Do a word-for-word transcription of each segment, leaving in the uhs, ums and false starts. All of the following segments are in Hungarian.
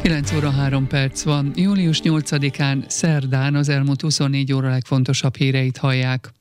kilenc óra három perc van. július nyolcadikán, szerdán az elmúlt huszonnégy óra legfontosabb híreit hallják.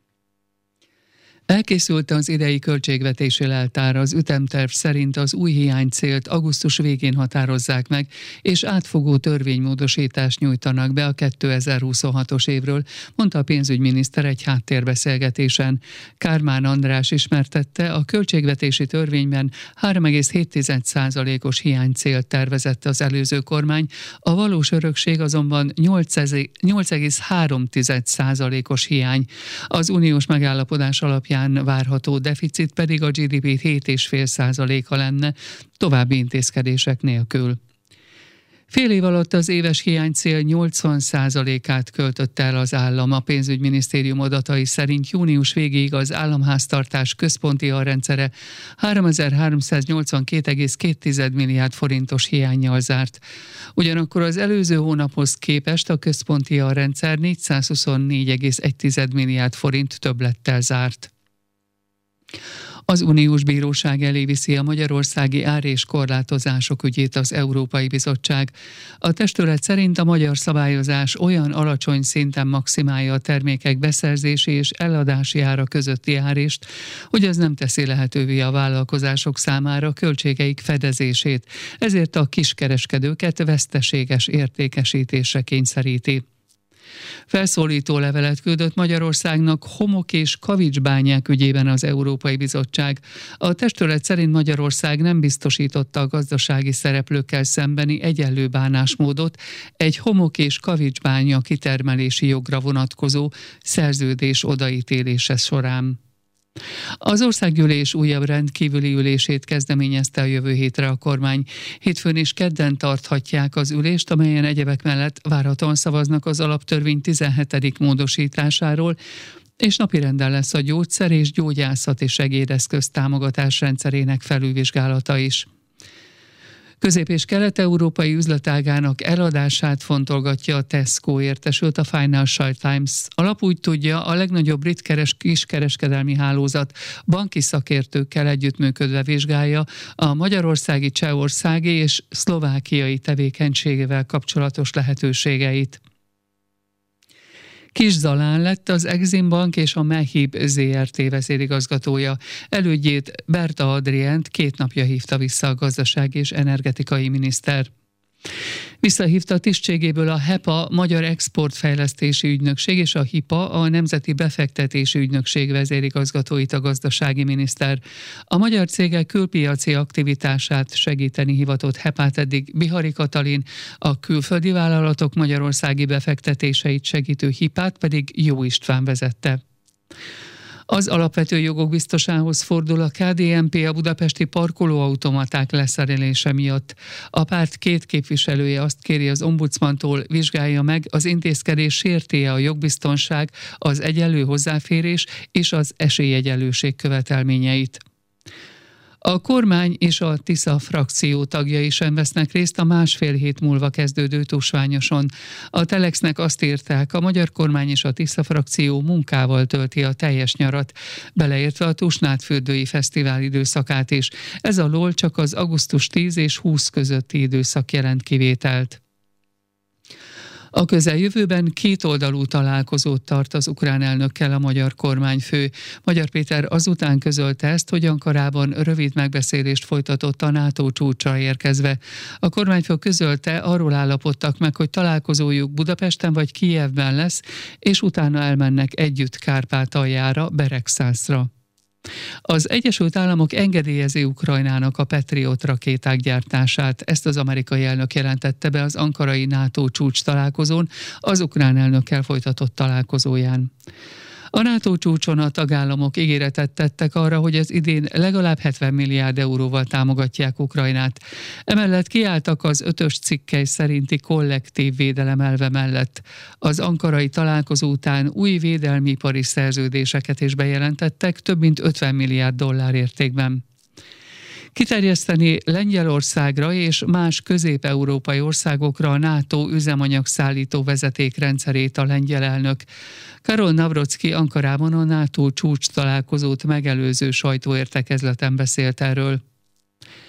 Elkészült az idei költségvetési leltár, az ütemterv szerint az új hiánycélt augusztus végén határozzák meg, és átfogó törvénymódosítást nyújtanak be a kétezer-huszonhatos évről, mondta a pénzügyminiszter egy háttérbeszélgetésen. Kármán András ismertette, a költségvetési törvényben három egész hét százalékos hiánycélt tervezett az előző kormány, a valós örökség azonban nyolc egész három százalékos hiány. Az uniós megállapodás alapján várható deficit pedig a gé dé pé hét egész öt százaléka lenne, további intézkedések nélkül. Fél év alatt az éves hiánycél nyolcvan százalékát költötte el az állam. A pénzügyminisztérium adatai szerint június végéig az államháztartás központi alrendszere háromezer-háromszáznyolcvankét egész két milliárd forintos hiánnyal zárt. Ugyanakkor az előző hónaphoz képest a központi alrendszer négyszázhuszonnégy egész egy milliárd forint többlettel zárt. Az uniós bíróság elé viszi a magyarországi ár- és korlátozások ügyét az Európai Bizottság. A testület szerint a magyar szabályozás olyan alacsony szinten maximálja a termékek beszerzési és eladási ára közötti árést, hogy az nem teszi lehetővé a vállalkozások számára költségeik fedezését, ezért a kiskereskedőket veszteséges értékesítésre kényszeríti. Felszólító levelet küldött Magyarországnak homok- és kavicsbányák ügyében az Európai Bizottság. A testület szerint Magyarország nem biztosította a gazdasági szereplőkkel szembeni egyenlő bánásmódot egy homok- és kavicsbánya kitermelési jogra vonatkozó szerződés odaítélése során. Az országgyűlés újabb rendkívüli ülését kezdeményezte a jövő hétre a kormány. Hétfőn és kedden tarthatják az ülést, amelyen egyebek mellett várhatóan szavaznak az alaptörvény tizenhetedik módosításáról, és napirenden lesz a gyógyszer és gyógyászati segédeszköz támogatás rendszerének felülvizsgálata is. Közép- és kelet-európai üzletágának eladását fontolgatja a Tesco, értesült a Financial Times. A lap úgy tudja, a legnagyobb brit keres- kiskereskedelmi hálózat banki szakértőkkel együttműködve vizsgálja a magyarországi, csehországi és szlovákiai tevékenységével kapcsolatos lehetőségeit. Kis Zalán lett az Exim Bank és a Mehib zé er té vezérigazgatója. Elődjét, Berta Adrient két napja hívta vissza a gazdasági és energetikai miniszter. Visszahívta tisztségéből a HEPA Magyar Exportfejlesztési Ügynökség és a HIPA a Nemzeti Befektetési Ügynökség vezérigazgatóit a gazdasági miniszter. A magyar cégek külpiaci aktivitását segíteni hivatott HEPA-t eddig Bihari Katalin, a külföldi vállalatok magyarországi befektetéseit segítő hipát pedig Jó István vezette. Az alapvető jogok biztosához fordul a ká dé en pé a budapesti parkolóautomaták leszerelése miatt. A párt két képviselője azt kéri az ombudsmantól, vizsgálja meg, az intézkedés sérti-e a jogbiztonság, az egyenlő hozzáférés és az esélyegyenlőség követelményeit. A kormány és a Tisza frakció tagjai sem vesznek részt a másfél hét múlva kezdődő tusványoson. A Telexnek azt írták, a magyar kormány és a Tisza frakció munkával tölti a teljes nyarat, beleértve a Tusnádfürdői Fesztivál időszakát is. Ez alól csak az augusztus tíz és húsz közötti időszak jelent kivételt. A közeljövőben kétoldalú találkozót tart az ukrán elnökkel a magyar kormányfő. Magyar Péter azután közölte ezt, hogy Ankarában rövid megbeszélést folytatott a NATO csúcsra érkezve. A kormányfő közölte, arról állapodtak meg, hogy találkozójuk Budapesten vagy Kijevben lesz, és utána elmennek együtt Kárpátaljára, Beregszászra. Az Egyesült Államok engedélyezi Ukrajnának a Patriot rakéták gyártását. Ezt az amerikai elnök jelentette be az ankarai NATO csúcs találkozón, az ukrán elnökkel folytatott találkozóján. A NATO csúcson a tagállamok ígéretet tettek arra, hogy az idén legalább hetven milliárd euróval támogatják Ukrajnát. Emellett kiálltak az ötös cikkely szerinti kollektív védelem elve mellett. Az ankarai találkozó után új védelmipari szerződéseket is bejelentettek, több mint ötven milliárd dollár értékben. Kiterjeszteni Lengyelországra és más közép-európai országokra a NATO üzemanyagszállító vezetékrendszerét a lengyel elnök. Karol Navrocki Ankarában a NATO csúcs találkozót megelőző sajtóértekezleten beszélt erről.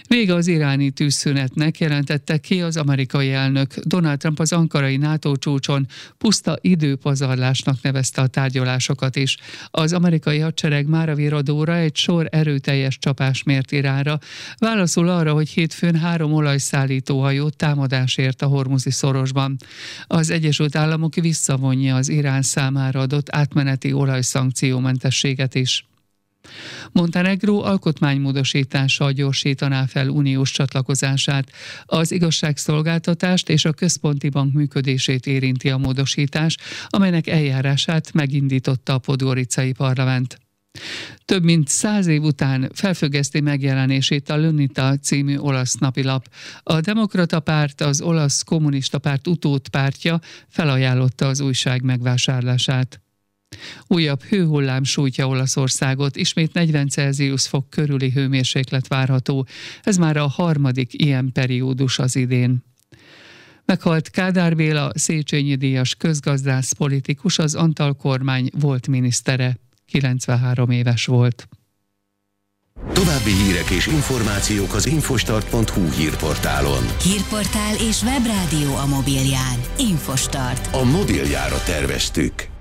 Vége az iráni tűzszünetnek, jelentette ki az amerikai elnök. Donald Trump az ankarai NATO csúcson puszta időpazarlásnak nevezte a tárgyalásokat is. Az amerikai hadsereg mára viradóra egy sor erőteljes csapás mért Iránra, válaszul arra, hogy hétfőn három olajszállítóhajó támadás ért a Hormuzi szorosban. Az Egyesült Államok visszavonja az Irán számára adott átmeneti olajszankciómentességet is. Montenegró alkotmánymódosítással gyorsítaná fel uniós csatlakozását. Az igazságszolgáltatást és a központi bank működését érinti a módosítás, amelynek eljárását megindította a podgoricai parlament. Több mint száz év után felfüggeszti megjelenését a L'Unità című olasz napilap. A Demokrata Párt, az olasz kommunista párt utódpártja felajánlotta az újság megvásárlását. Újabb hőhullám sújtja Olaszországot, ismét negyven Celsius fok körüli hőmérséklet várható. Ez már a harmadik ilyen periódus az idén. Meghalt Kádár Béla, Széchenyi díjas közgazdász politikus, az Antal kormány volt minisztere. kilencvenhárom éves volt. További hírek és információk az infostart pont hu hírportálon. Hírportál és webrádió a mobilján. Infostart. A mobiljára terveztük.